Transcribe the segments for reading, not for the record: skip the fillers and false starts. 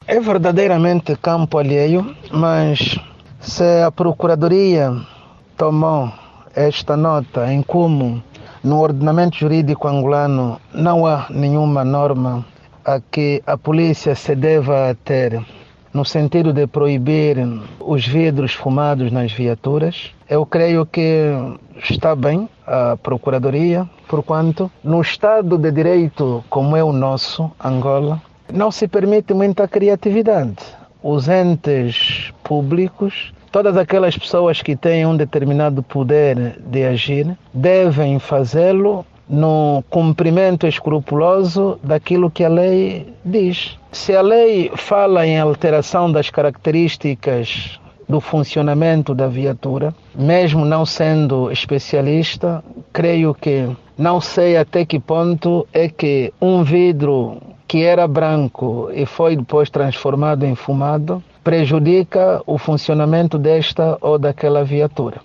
É verdadeiramente campo alheio, mas se a Procuradoria tomou esta nota em como no ordenamento jurídico angolano não há nenhuma norma a que a polícia se deva ter no sentido de proibir os vidros fumados nas viaturas, eu creio que está bem a Procuradoria, porquanto no Estado de Direito como é o nosso, Angola, não se permite muita criatividade. Os entes públicos, todas aquelas pessoas que têm um determinado poder de agir, devem fazê-lo no cumprimento escrupuloso daquilo que a lei diz. Se a lei fala em alteração das características do funcionamento da viatura, mesmo não sendo especialista, creio que não sei até que ponto é que um vidro que era branco e foi depois transformado em fumado prejudica o funcionamento desta ou daquela viatura.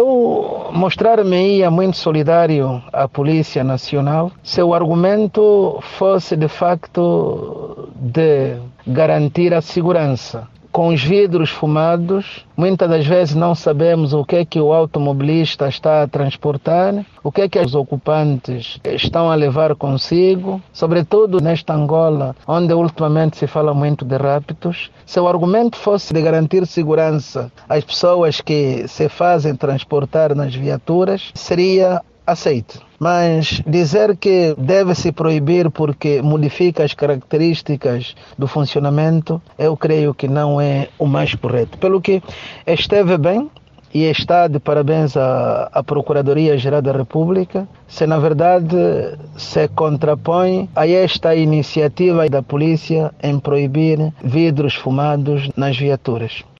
Eu mostrar-me-ia muito solidário à Polícia Nacional se o argumento fosse de facto de garantir a segurança. Com os vidros fumados, muitas das vezes não sabemos o que é que o automobilista está a transportar, o que é que os ocupantes estão a levar consigo, sobretudo nesta Angola, onde ultimamente se fala muito de raptos. Se o argumento fosse de garantir segurança às pessoas que se fazem transportar nas viaturas, seria aceito. Mas dizer que deve-se proibir porque modifica as características do funcionamento, eu creio que não é o mais correto. Pelo que esteve bem e está de parabéns à Procuradoria-Geral da República, se na verdade se contrapõe a esta iniciativa da polícia em proibir vidros fumados nas viaturas.